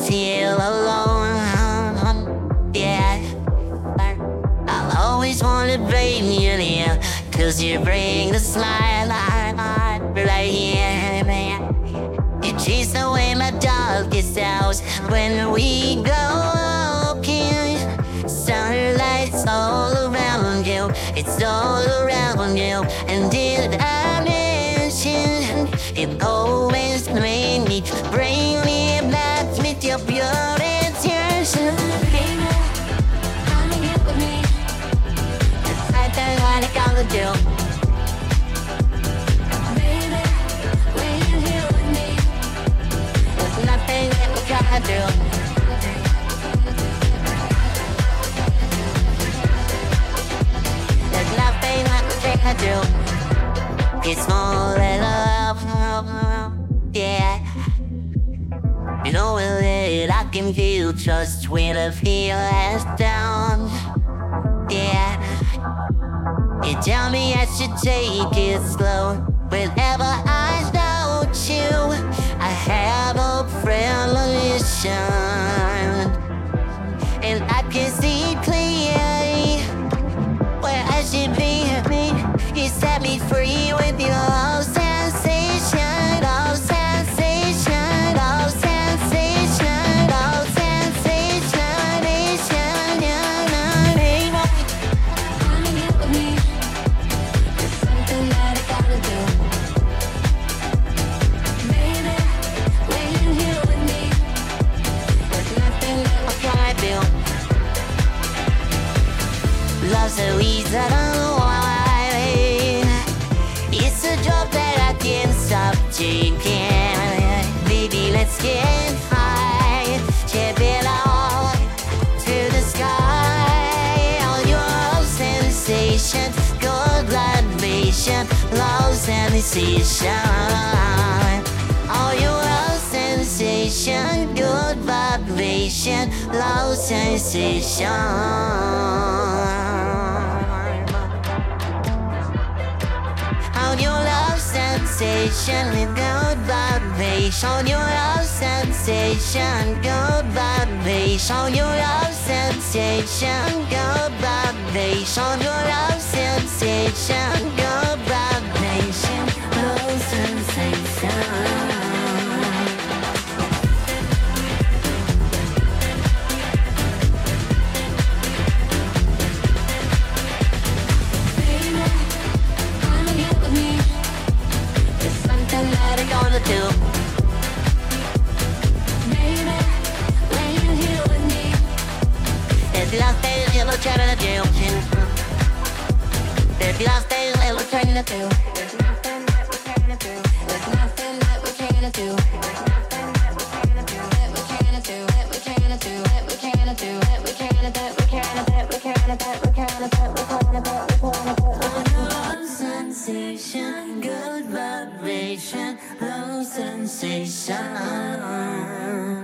feel alone. Yeah, I'll always wanna bring you near, 'cause you bring the smile right here, man. You chase away my darkest hours when we go walking. Sunlight's all around you, it's all around you. And did I mention it always made me bring me back with your pure intention? Baby, come and get with me. I don't wanna go with you. Baby, when you're here with me, there's nothing that we gotta do. There's nothing that we can't do. It's more than love, yeah. You know that I can feel just when I feel as down, yeah. You tell me I should take it slow whenever I doubt you. I have a premonition, and I can see clearly where I should be. You set me free with your sensation, oh sensation, oh sensation, oh sensation, wanna get with me? There's something that I gotta do. Baby, when you're here with me, there's nothing that I can't do. Love's so easy, I don't know why. It's a job that I can't stop taking. Baby, let's get high, chip it all to the sky. All your sensation, good vibration, low sensation. All your sensation, good vibration, low sensation. Your love sensation with good vibration. Your love sensation, good vibration. Your love sensation, good vibration. Your love sensation, good vibration, love sensation. Gonna do. Baby, when you're here with me, there's nothing that we're trying to do. There's nothing that we're trying to do. There's nothing that we're trying to do. There's nothing that we're trying to do. There's nothing that we're trying to do. That we're trying to do. That we're trying to do. That we're trying to do. That we're trying to. That we're trying to. That we're trying to. That we're trying to. That we're trying to. That we're trying to. Love sensation, good vibration, love sensation.